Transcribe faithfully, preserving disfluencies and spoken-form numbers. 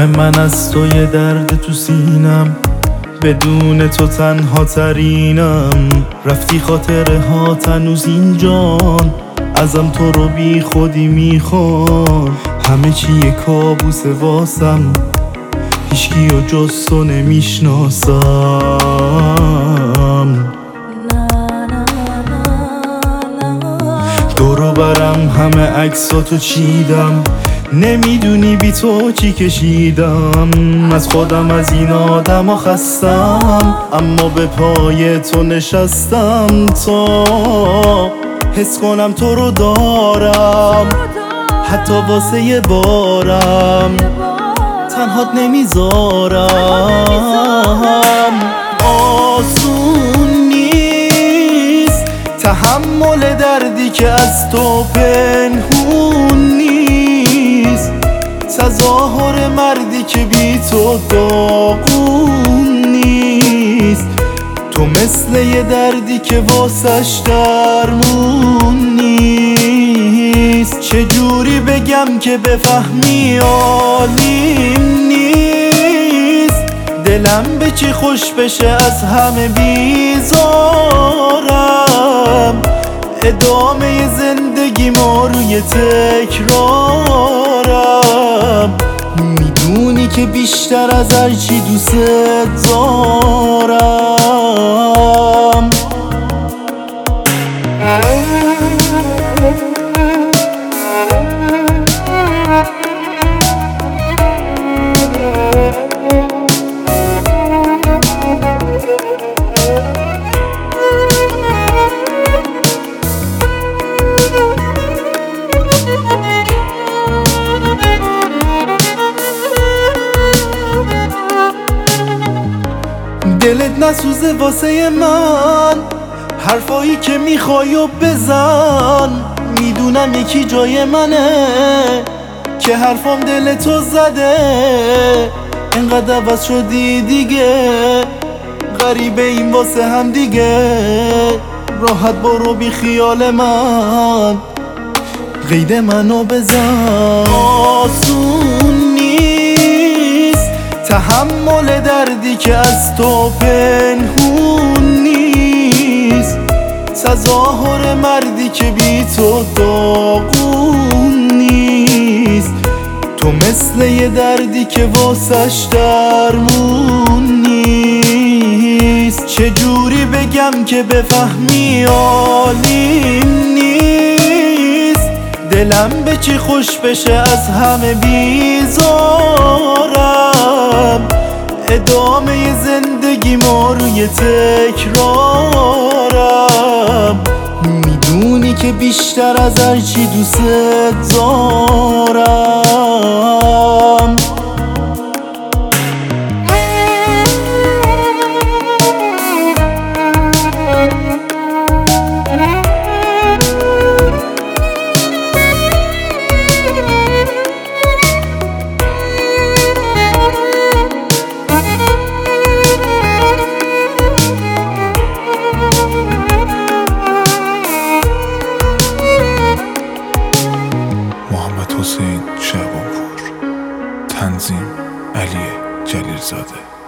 زخم من از تو یه درد تو سینم، بدون تو تنها ترینم. رفتی خاطره ها تنوز اینجان، ازم تو رو بی خودی میخوان. همه چی یه کابوس واسم، هیچکی و جز تو نمیشناسم. دورو برم همه عکساتو چیدم، نمیدونی بی تو چی کشیدم. از خودم از این آدم ها خستم، اما به پای تو نشستم تا حس کنم تو رو دارم. حتی واسه یه بارم تنهات نمیذارم. آسون نیست تحمل دردی که از تو پنهون نیست، تظاهر مردی که بی تو داغون نیست. تو مثل یه دردی که واسش درمون نیست. چجوری بگم که بفهمی عالیم نیست، دلم به چی خوش بشه از همه بیزارم. ادامه زندگی ما روی تکرارم، میدونی که بیشتر از هر چی دوست دارم. دلت نسوزه واسه من، حرفایی که میخوای و بزن. میدونم یکی جای منه که حرفام دل تو زده. اینقدر عوض شدی دیگه، غریبه این واسه هم دیگه. راحت برو بی خیال من، قید منو بزن. آسون نیست تحمل دردی که از تو پنهون نیست، تظاهر مردی که بی تو داغون نیست. تو مثل یه دردی که واسش درمون نیست. چجوری بگم که بفهمی عالیم نیست، دلم به چی خوش بشه از همه بیزارم. ادامه زندگی ما روی تکرارم، میدونی که بیشتر از هر چی دوست دارم. محمد حسین شعبانپور، تنظیم علی جلیلزاده.